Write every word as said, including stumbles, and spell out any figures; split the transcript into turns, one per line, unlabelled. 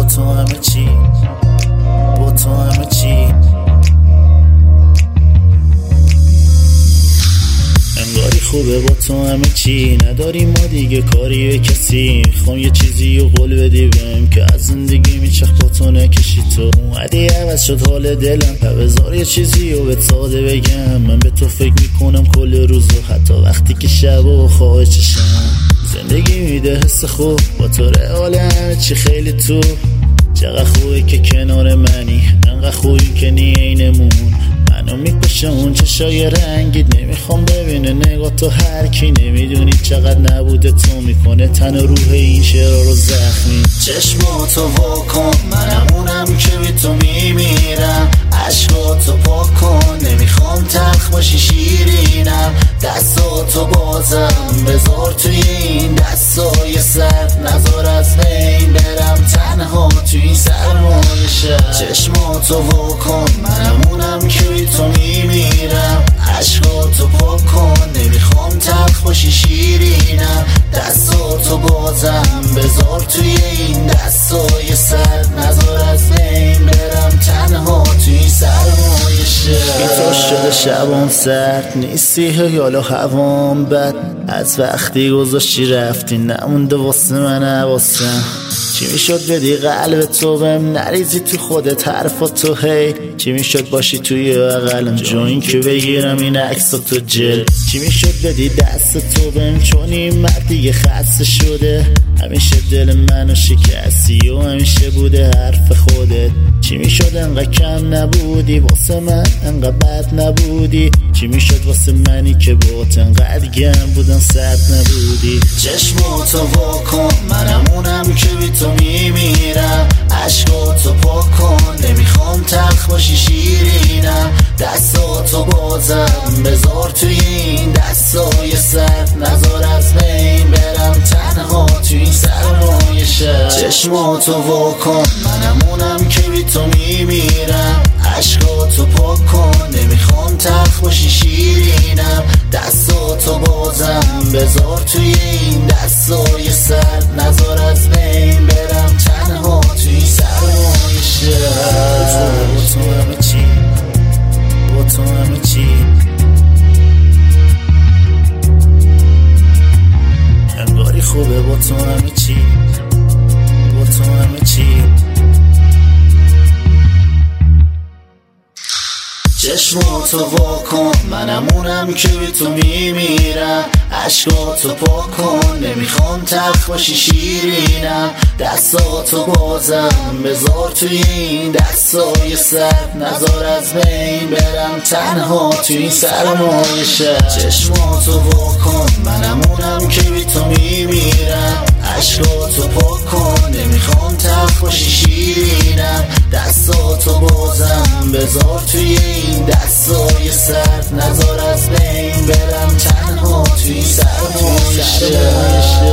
با تو همه چی، با تو همه چی. انگاری خوبه با تو همه چی، نداریم ما دیگه کاری به کسی. میخوام یه چیزی رو قول بدی بهم که از زندگی میچخ با تو نکشی. تو اومدی عوض شد حال دلم، بذار یه چیزی رو به ساده بگم. من به تو فکر میکنم کل روزو، حتی وقتی که شب و خواه چشم. زندگی میده حس خوب با تو، رئال همه چی خیلی تو. چقدر خوبه که کنار منی، انقدر خوبی که نی اینمون. منو میکشه اون چشای رنگید، نمیخوام ببینه نگاه تو هر کی. نمیدونی چقدر نبوده تو میکنه تن و روح این شعرها رو زخمی. چشماتو واکن، منم اونم که بی تو میمیرم. عشقاتو پاک کن، نمیخوام تلخ باشی شیرینم. دستاتو بازم بذار توی این دستای سرد، نذار از بین برم تنها توی این سرمای شب. چشماتو واکن، منم اونم که بی تو میمیرم. عشقاتو پاک کن، نمیخوام تلخ باشی شیرینم. دستاتو بازم بذار توی این دستای سرد، نذار از بین برم تنها توی این سرمای شب. اینطور شده شبام سرد نیستی، یالا هوام بد. از وقتی گذاشتی رفتی نمونده واسه من حواسم. چی میشد بدی قلب تو بهم، نریزی تو خودت حرفا تو هی. چی میشد باشی توی بغلم جوین که بگیرم این عکسا تو جل. چی میشد بدی دست تو بهم، چون این مرد دیگه خسته شده. همیشه دل منو شکستی و همیشه بوده حرف خودت. چی میشد انقدر کم نبودی واسه من، انقدر بد نبودی. چی میشد واسه منی که بات انقدر گم بودم سرد نبودی. چشماتو واکن، منم اونم که بی تو میمیرم. عشقاتو پاک کن، نمیخوام تلخ باشی شیرینم. دستاتو بازم بذار توی این دستای سرد، نذار از بین برم تنها توی این سرمای شب. چشماتو واکن، منم اونم که بی تو میمیرم. عشقاتو پاک کن، نمیخوام تلخ باشی شیرینم. دستاتو بازم بذار توی این دستای سرد، نذار از بین برم تنها توی این سرمای شب. با تو همه چی، با تو همه چی. انگاری خوبه با تو همه چی، با تو همه چی. چشماتو واکن، منم اونم که بی تو میمیرم. عشقاتو پاک کن، نمیخوام تلخ باشی شیرینم. دستاتو بازم بذار توی این دستای سرد، نذار از بین برم تنها توی این سرمای شب. چشماتو واکن، منم اونم که بی تو میمیرم. عشقاتو پاک کن، نمیخوام تلخ باشی شیرینم. دستاتو بازم بذار توی این دستای سرد، نذار از بین برم تنها توی سرمای شب.